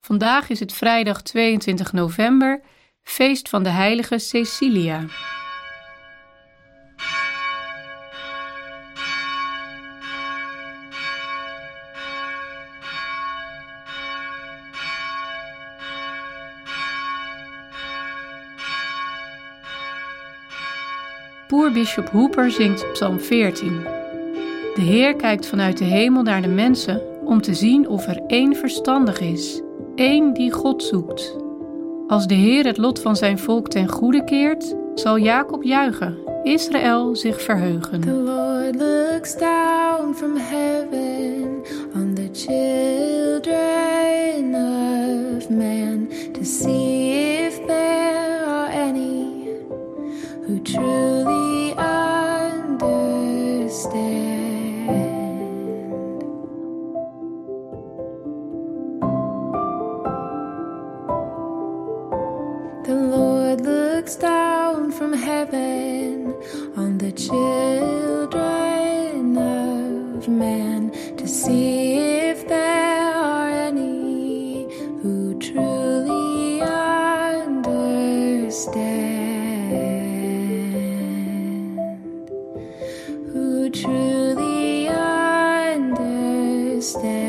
Vandaag is het vrijdag 22 november, feest van de heilige Cecilia. Boerbisschop Hooper zingt Psalm 14. De Heer kijkt vanuit de hemel naar de mensen om te zien of er één verstandig is, één die God zoekt. Als de Heer het lot van zijn volk ten goede keert, zal Jacob juichen, Israël zich verheugen. The Lord looks down from heaven on the children of man to see if there are any who truly understand. The Lord looks down from heaven on the children of man to see if there are any who truly understand. Who truly understand.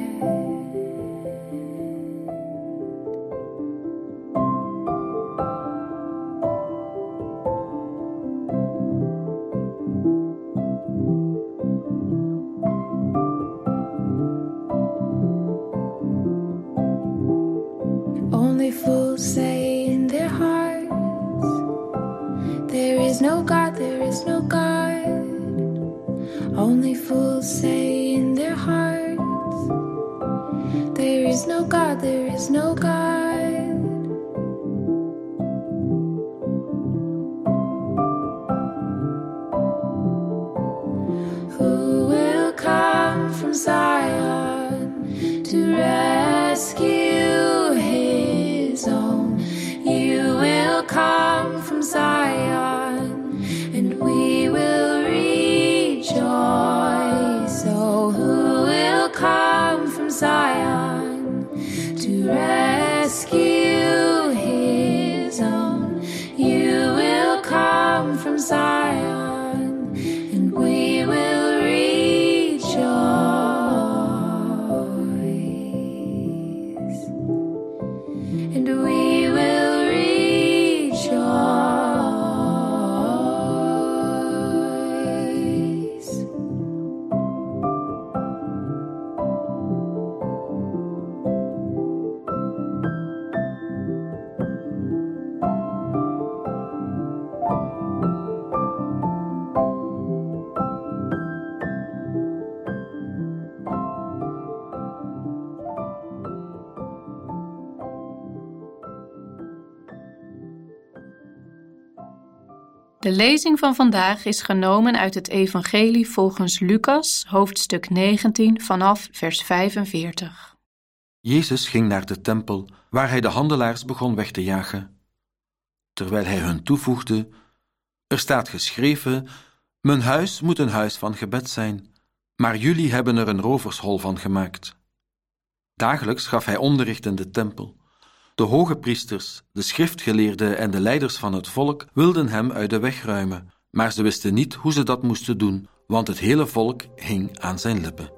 Only fools say in their hearts, there is no God, there is no God. Only fools say in their hearts, there is no God, there is no God. Who will come from Zion to rescue his own? You will come from Zion, and we will rejoice. Oh, who will come from Zion to rescue his own? You will come from Zion, and we will rejoice. And we will rejoice. De lezing van vandaag is genomen uit het Evangelie volgens Lucas, hoofdstuk 19, vanaf vers 45. Jezus ging naar de tempel, waar hij de handelaars begon weg te jagen. Terwijl hij hun toevoegde: er staat geschreven, mijn huis moet een huis van gebed zijn, maar jullie hebben er een rovershol van gemaakt. Dagelijks gaf hij onderricht in de tempel. De hoge priesters, de schriftgeleerden en de leiders van het volk wilden hem uit de weg ruimen, maar ze wisten niet hoe ze dat moesten doen, want het hele volk hing aan zijn lippen.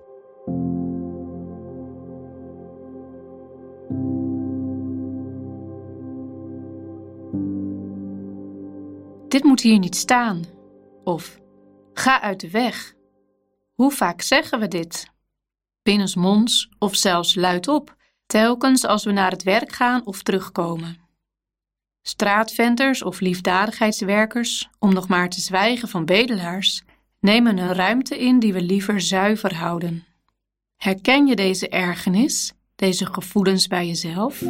Dit moet hier niet staan. Of, ga uit de weg. Hoe vaak zeggen we dit? Binnensmonds of zelfs luidop, telkens als we naar het werk gaan of terugkomen. Straatventers of liefdadigheidswerkers, om nog maar te zwijgen van bedelaars, nemen een ruimte in die we liever zuiver houden. Herken je deze ergernis, deze gevoelens bij jezelf?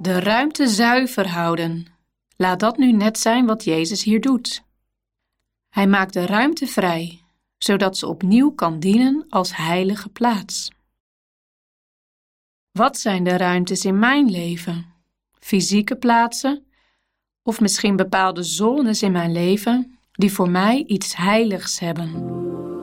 De ruimte zuiver houden. Laat dat nu net zijn wat Jezus hier doet. Hij maakt de ruimte vrij, zodat ze opnieuw kan dienen als heilige plaats. Wat zijn de ruimtes in mijn leven? Fysieke plaatsen? Of misschien bepaalde zones in mijn leven die voor mij iets heiligs hebben?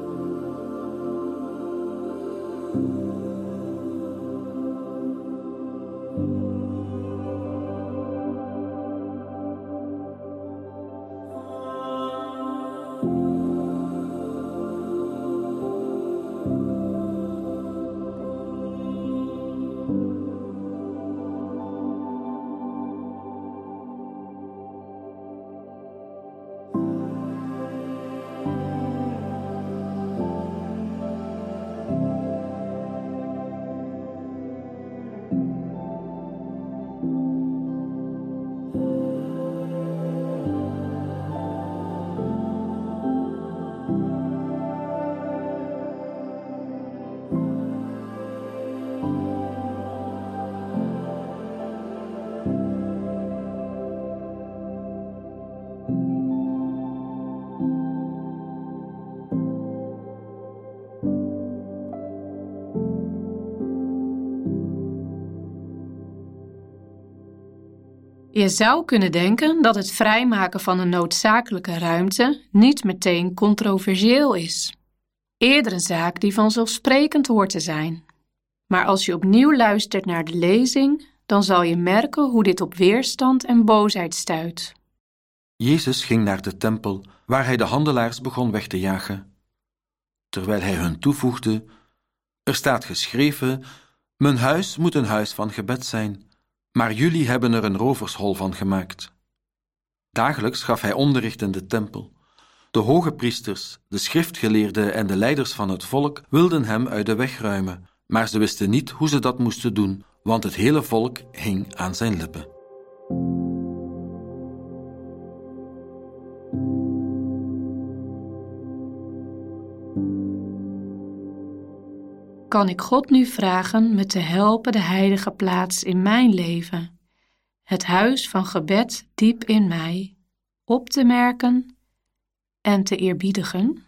Je zou kunnen denken dat het vrijmaken van een noodzakelijke ruimte niet meteen controversieel is. Eerder een zaak die vanzelfsprekend hoort te zijn. Maar als je opnieuw luistert naar de lezing, dan zal je merken hoe dit op weerstand en boosheid stuit. Jezus ging naar de tempel, waar hij de handelaars begon weg te jagen. Terwijl hij hun toevoegde: er staat geschreven, mijn huis moet een huis van gebed zijn, maar jullie hebben er een rovershol van gemaakt. Dagelijks gaf hij onderricht in de tempel. De hoge priesters, de schriftgeleerden en de leiders van het volk wilden hem uit de weg ruimen, maar ze wisten niet hoe ze dat moesten doen, want het hele volk hing aan zijn lippen. Kan ik God nu vragen me te helpen de heilige plaats in mijn leven, het huis van gebed diep in mij, op te merken en te eerbiedigen?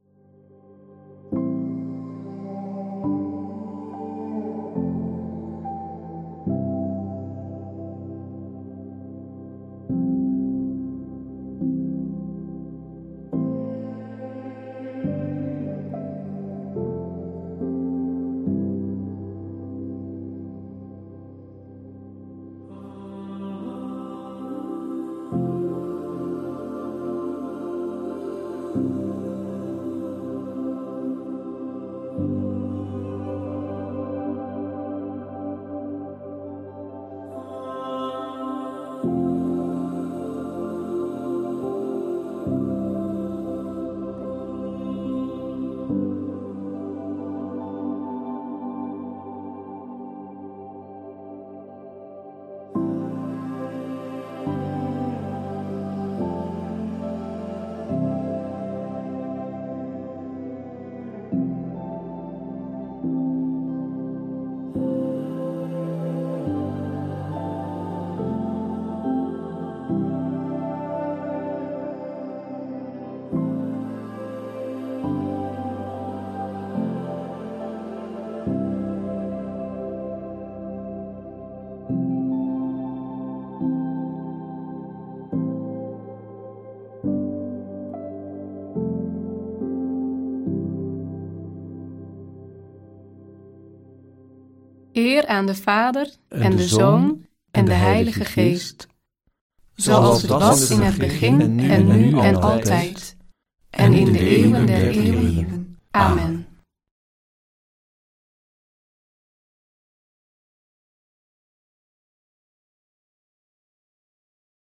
Eer aan de Vader en de Zoon en de Heilige Geest, zoals het was in het begin en nu en altijd, en in de eeuwen der eeuwen. Amen.